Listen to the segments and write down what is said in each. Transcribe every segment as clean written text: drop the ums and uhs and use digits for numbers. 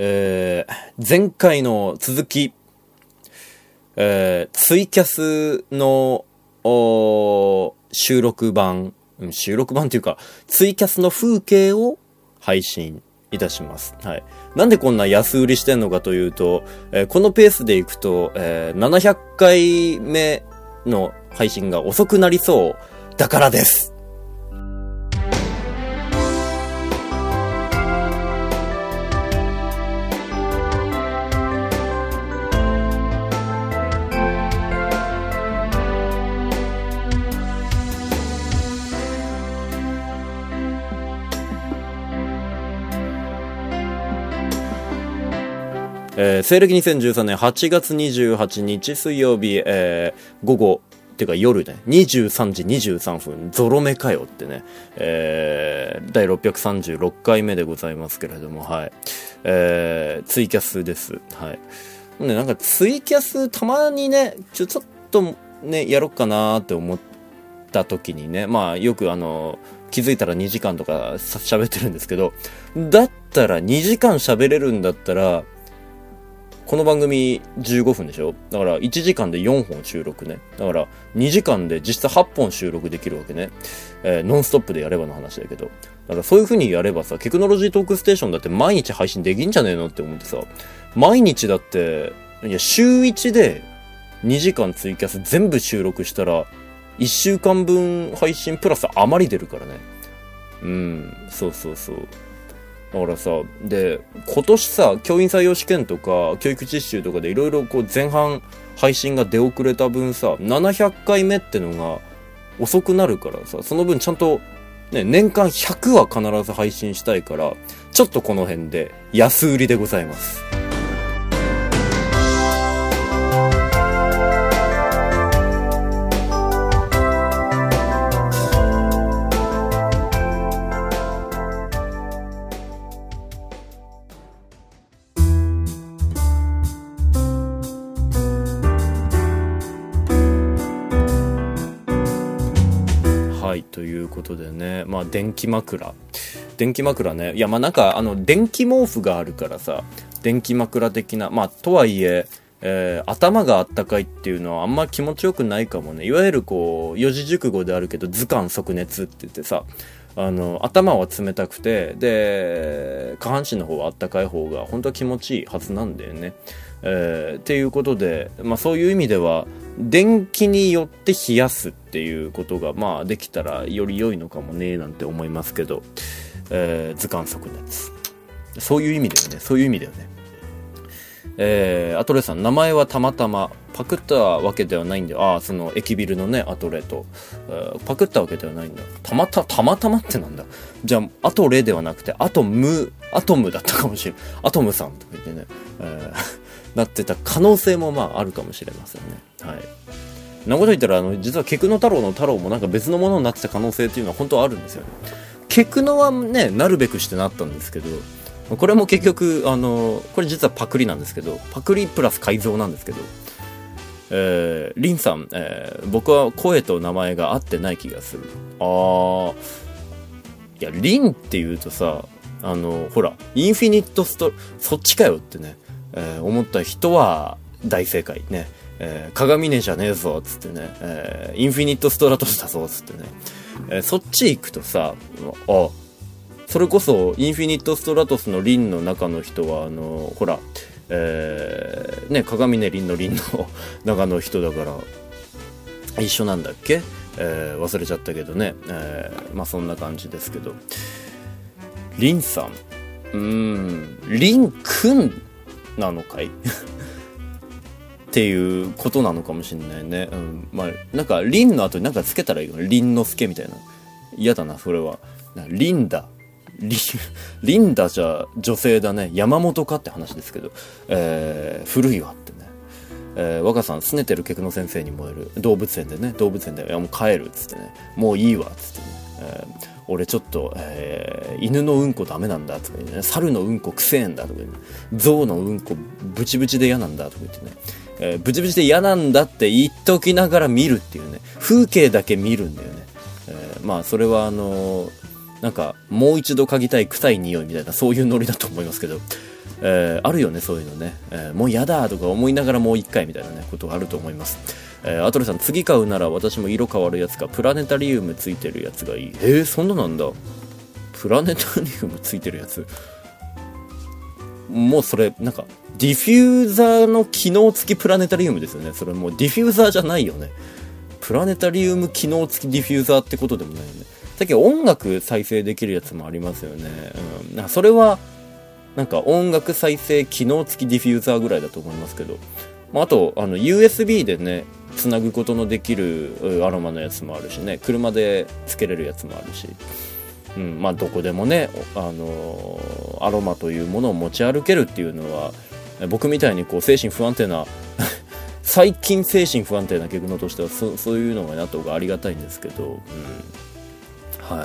前回の続き、ツイキャスの収録版というか、ツイキャスの風景を配信いたします。はい。なんでこんな安売りしてんのかというと、このペースでいくと、700回目の配信が遅くなりそうだからです。西暦2013年8月28日水曜日、午後っていうか夜ね、23時23分ゾロ目かよってね、第636回目でございますけれども、はい、ツイキャスです。はい。ね、なんかツイキャスたまにね、ちょっとねやろっかなーって思った時にね、まあよく気づいたら2時間とか喋ってるんですけど、だったら2時間喋れるんだったら。この番組15分でしょ？だから1時間で4本収録ね。だから2時間で実質8本収録できるわけね。ノンストップでやればの話だけど。だからそういう風にやればさ、テクノロジートークステーションだって毎日配信できんじゃねえのって思ってさ、毎日だって、いや週1で2時間ツイキャス全部収録したら、1週間分配信プラス余り出るからね。そうそうそう。だからさ、で、今年さ、教員採用試験とか、教育実習とかでいろいろこう前半配信が出遅れた分さ、700回目ってのが遅くなるからさ、その分ちゃんと、ね、年間100は必ず配信したいから、ちょっとこの辺で安売りでございます。ということでね、まあ電気枕ね、いやまあなんか電気毛布があるからさ、電気枕的な、まあとはいえ頭があったかいっていうのはあんま気持ちよくないかもね。いわゆるこう四字熟語であるけど頭寒足熱って言ってさ、頭は冷たくて、で下半身の方はあったかい方が本当は気持ちいいはずなんだよね。っていうことで、まあそういう意味では電気によって冷やすっていうことがまあできたらより良いのかもねなんて思いますけど、頭寒足熱、そういう意味だよね。アトレさん、名前はたまたまパクったわけではないんだよ。その駅ビルのねアトレと、パクったわけではないんだ。たまたまってなんだ。じゃあアトレではなくてアトムだったかもしれない。アトムさんとか言ってね、なってた可能性もまああるかもしれませんね。はい。なこと言ったら実はケクノ太郎の太郎もなんか別のものになってた可能性っていうのは本当はあるんですよね。ケクノはねなるべくしてなったんですけど、これも結局これ実はパクリなんですけど、パクリプラス改造なんですけど、リンさん、僕は声と名前が合ってない気がする。いやリンって言うとさ、ほらインフィニットそっちかよってね、思った人は大正解ね。鏡ねじゃねえぞつってね、インフィニットストラトスだぞつってね、そっち行くとさ、それこそインフィニットストラトスのリンの中の人はほら、ね、鏡ねリンの中の人だから一緒なんだっけ、忘れちゃったけどね、まあそんな感じですけど、リンさん、リンくんなのかいっていうことなのかもしれないね。まあなんかリンの後になんかつけたらいいよね。リンのすけみたいな。嫌だなそれは。リンダじゃ女性だね。山本かって話ですけど、古いわってね。若さん、拗ねてるケクノ先生に燃える。動物園で、いやもう帰るっつってね。もういいわっつってね。俺ちょっと、犬のうんこダメなんだとか言ってね。猿のうんこくせえんだとか言ってね。象のうんこブチブチで嫌なんだとか言ってね。ブチブチで嫌なんだって言っときながら見るっていうね。風景だけ見るんだよね。まあそれはなんかもう一度嗅ぎたい臭い匂いみたいな、そういうノリだと思いますけど、あるよねそういうのね、もうやだとか思いながらもう一回みたいなねことがあると思います。アトレさん、次買うなら私も色変わるやつかプラネタリウムついてるやつがいい。そんななんだ。プラネタリウムついてるやつ、もうそれなんかディフューザーの機能付きプラネタリウムですよね。それもうディフューザーじゃないよね。プラネタリウム機能付きディフューザーってことでもないよね。さっき音楽再生できるやつもありますよね。なんかそれはなんか音楽再生機能付きディフューザーぐらいだと思いますけど、あとUSB でねつなぐことのできるアロマのやつもあるしね、車でつけれるやつもあるし、どこでもねアロマというものを持ち歩けるっていうのは、僕みたいにこう精神不安定な最近精神不安定な客のとしてはそういうのがあった方がありがたいんですけど、はい。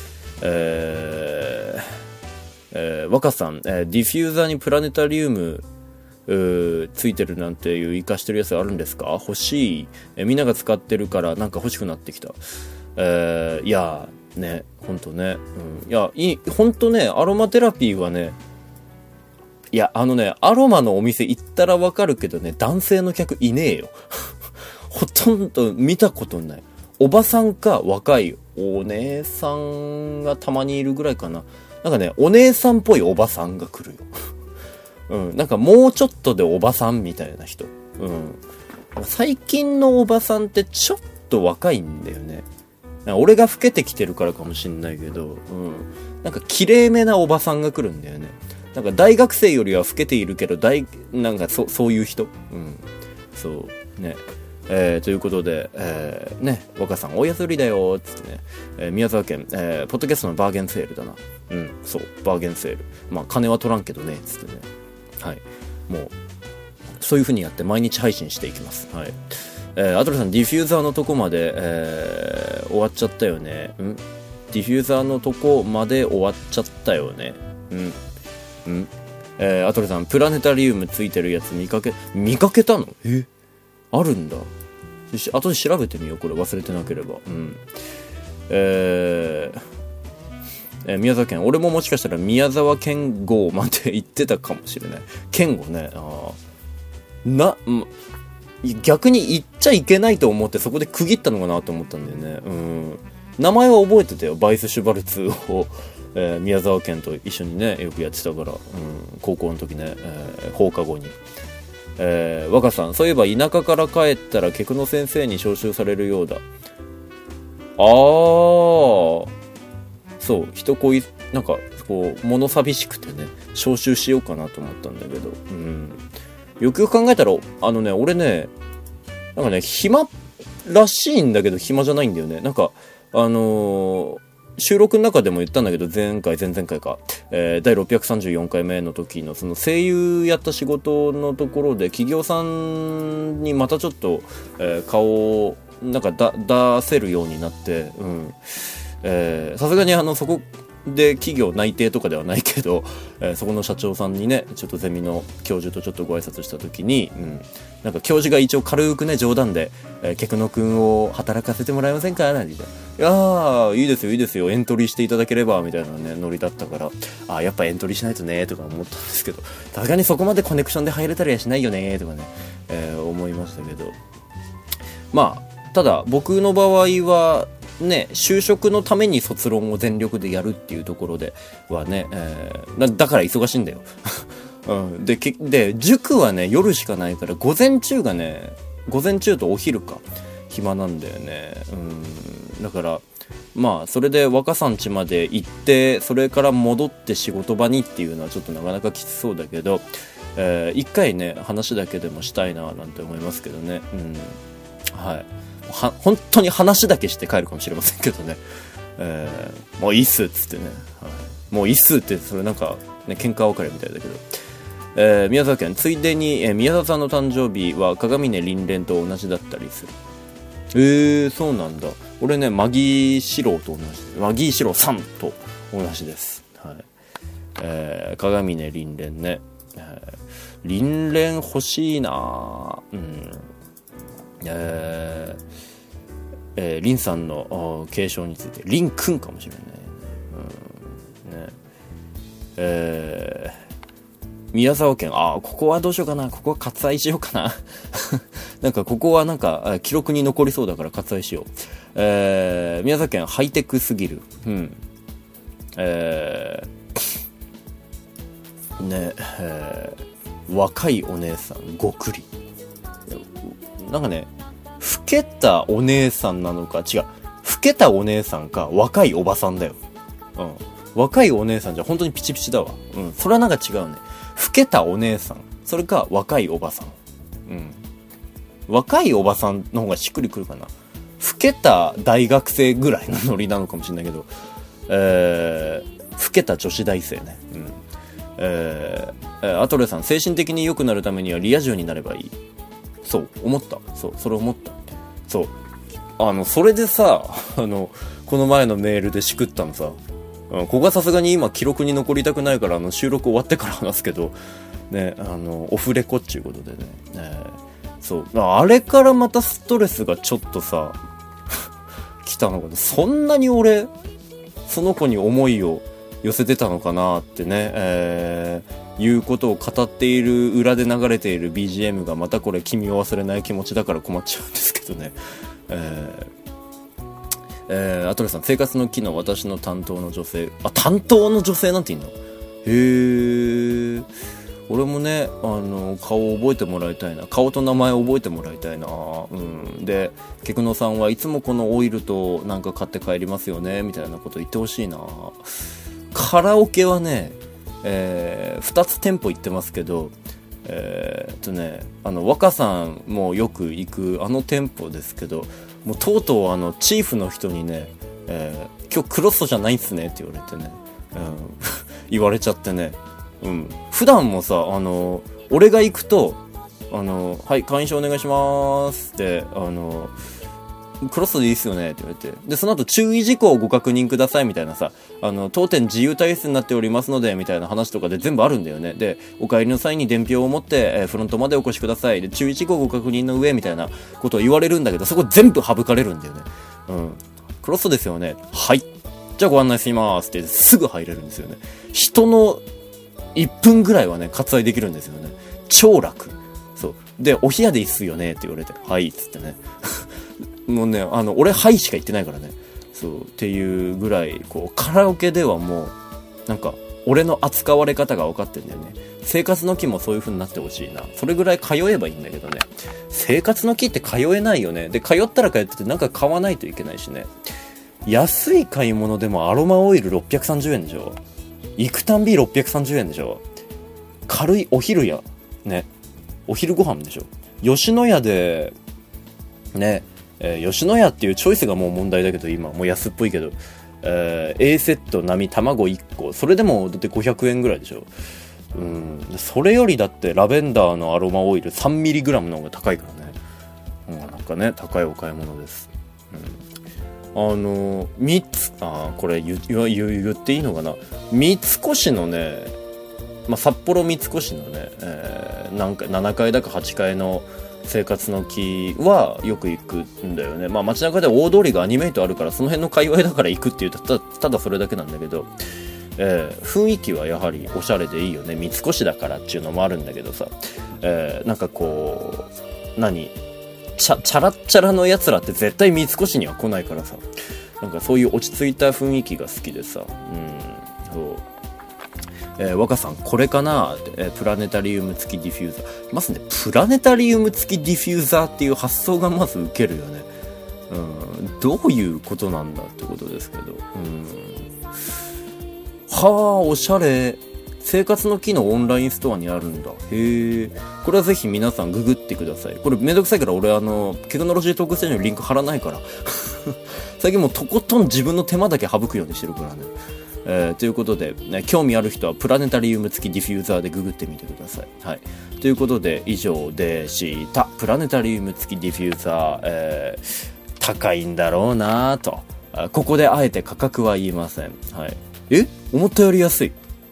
若さん、ディフューザーにプラネタリウムついてるなんていう活かしてるやつあるんですか？欲しい。みんなが使ってるからなんか欲しくなってきた。いやね、ほんとね、ほんとね、アロマテラピーはね、いやアロマのお店行ったらわかるけどね、男性の客いねえよほとんど見たことない。おばさんか若いお姉さんがたまにいるぐらいかな。なんかね、お姉さんっぽいおばさんが来るよなんかもうちょっとでおばさんみたいな人。最近のおばさんってちょっと若いんだよね。俺が老けてきてるからかもしんないけど、なんか綺麗めなおばさんが来るんだよね。なんか大学生よりは老けているけどなんかそういう人。そうね。ということで、若さん大安売りだよつってね、宮沢県、ポッドキャストのバーゲンセールだな。そうバーゲンセール。金は取らんけどねつってね。はい、もうそういう風にやって毎日配信していきます。はい。アトラさん、ディフューザーのとこまで、終わっちゃったよね。ディフューザーのとこまで終わっちゃったよね。アトラさん、プラネタリウムついてるやつ見かけたの？あるんだ。後で調べてみよう、これ忘れてなければ。宮沢県、俺ももしかしたら宮沢県号まで行ってたかもしれない。県号ね。逆に行っちゃいけないと思ってそこで区切ったのかなと思ったんだよね。名前は覚えてたよ。バイス・シュバルツを、宮沢県と一緒にねよくやってたから、高校の時ね、放課後に。若さん、そういえば田舎から帰ったら客の先生に招集されるようだ。そう人なんかこう物寂しくてね招集しようかなと思ったんだけど、よくよく考えたら俺ねなんかね暇らしいんだけど暇じゃないんだよね。なんか収録の中でも言ったんだけど前々回か、第634回目の時のその声優やった仕事のところで企業さんにまたちょっと、顔をなんか出せるようになって、さすがにそこで企業内定とかではないけど、そこの社長さんにねちょっとゼミの教授とちょっとご挨拶した時に、なんか教授が一応軽くね冗談で客野くんを働かせてもらえませんかなんて言って、いやーいいですよエントリーしていただければみたいなねノリだったから、やっぱエントリーしないとねとか思ったんですけど、さすがにそこまでコネクションで入れたりはしないよねとかね、思いましたけど、ただ僕の場合はね、就職のために卒論を全力でやるっていうところではね、だから忙しいんだよ、で塾はね夜しかないから午前中とお昼か暇なんだよね。だからそれで若さん家まで行ってそれから戻って仕事場にっていうのはちょっとなかなかきつそうだけど、一回ね話だけでもしたいななんて思いますけどね。本当に話だけして帰るかもしれませんけどね、もういいっすっつってね、もういいっすってそれなんかね喧嘩別れみたいだけど、宮沢県ついでに、宮沢さんの誕生日は鏡音凛々と同じだったりする。そうなんだ。俺ねマギーシローと同じ、マギーシローさんと同じです。鏡音凛々ね、凛々欲しいな。リンさんの継承についてリンくんかもしれない。 宮沢県、ここはどうしようかな、ここは割愛しようかななんかここはなんか記録に残りそうだから割愛しよう。宮沢県ハイテクすぎる。若いお姉さんごくり。なんかね、老けたお姉さんなのか、違う、老けたお姉さんか若いおばさんだよ。若いお姉さんじゃ本当にピチピチだわ。それはなんか違うね。老けたお姉さん、それか若いおばさん。若いおばさんの方がしっくりくるかな。老けた大学生ぐらいのノリなのかもしれないけど、老けた女子大生ね。アトレさん、精神的に良くなるためにはリア充になればいい。そう思った。それ思った。それでさ、この前のメールでしくったのさ、ここはさすがに今記録に残りたくないから収録終わってから話すけどね、オフレコっていうことでね、あれからまたストレスがちょっとさ来たのかな。そんなに俺その子に思いを寄せてたのかなってね、いうことを語っている裏で流れている BGM がまたこれ君を忘れない気持ちだから困っちゃうんですけどね。アトレさん、生活の機能、私の担当の女性。担当の女性なんていいの？へえ。俺もね、顔を覚えてもらいたいな。顔と名前を覚えてもらいたいな。で、ケクノさんはいつもこのオイルとなんか買って帰りますよねみたいなこと言ってほしいな。カラオケはね、2つ店舗行ってますけど、若さんもよく行く店舗ですけど、もうとうとうチーフの人にね、今日クロストじゃないんすねって言われてね、言われちゃってね、普段もさ、俺が行くと、はい、会員証お願いしますって、クロストでいいっすよねって言われて、で、その後注意事項をご確認くださいみたいなさ、当店自由体質になっておりますのでみたいな話とかで全部あるんだよね。で、お帰りの際に伝票を持って、フロントまでお越しください。で、注意事項をご確認の上みたいなことを言われるんだけど、そこ全部省かれるんだよね。クロストですよね。はい。じゃあご案内しますってすぐ入れるんですよね。人の1分ぐらいはね、割愛できるんですよね。超楽。そう。で、お部屋でいいっすよねって言われて、はいっつってね。もうね、俺はいしか言ってないからね。そうっていうぐらい、こうカラオケではもうなんか俺の扱われ方が分かってんだよね。生活の木もそういう風になってほしいな。それぐらい通えばいいんだけどね。生活の木って通えないよね。で、通ったら通っててなんか買わないといけないしね。安い買い物でもアロマオイル630円でしょ。行くたんび630円でしょ。軽いお昼やね、お昼ご飯でしょ。吉野家でね、吉野家っていうチョイスがもう問題だけど、今もう安っぽいけど、A セット並み卵1個、それでもだって500円ぐらいでしょ。それよりだってラベンダーのアロマオイル 3mg の方が高いからね。なんかね、高いお買い物です。3つ、これ言っていいのかな。三越のね、札幌三越のね、なんか7階だか8階の生活の木はよく行くんだよね。街中で大通りがアニメイトあるから、その辺の界隈だから行くっていうただそれだけなんだけど、雰囲気はやはりおしゃれでいいよね。三越だからっていうのもあるんだけどさ、なんかこうチャラッチャラのやつらって絶対三越には来ないからさ、なんかそういう落ち着いた雰囲気が好きでさ、そう。若さんこれかな、プラネタリウム付きディフューザー。まずね、プラネタリウム付きディフューザーっていう発想がまずウケるよね。どういうことなんだってことですけど。おしゃれ。生活の木のオンラインストアにあるんだ。へえ。これはぜひ皆さんググってください。これめんどくさいから俺テクノロジートークステーションにリンク貼らないから。最近もうとことん自分の手間だけ省くようにしてるからね。ということで、興味ある人はプラネタリウム付きディフューザーでググってみてください。はい。ということで、以上でした。プラネタリウム付きディフューザー、高いんだろうなと。ここであえて価格は言いません。はい。思ったより安い。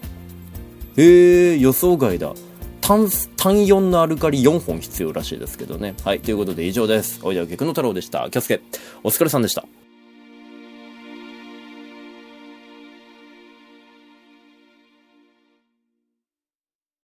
予想外だ。単4のアルカリ4本必要らしいですけどね。はい。ということで以上です。おいではケクノ太郎でした。気をつけ。お疲れさんでした。